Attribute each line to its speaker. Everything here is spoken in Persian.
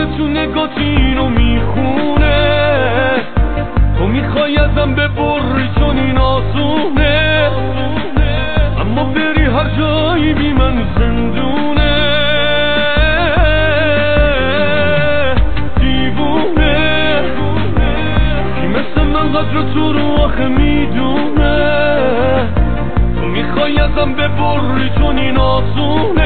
Speaker 1: تو نگات اینو میخونه تو میخوای ازم ببری چون این آسونه اما بری هر جایی بی من زندونه دیوونه کی مثل من قدر تو رو آخه میدونه تو میخوای ازم ببری چون این آسونه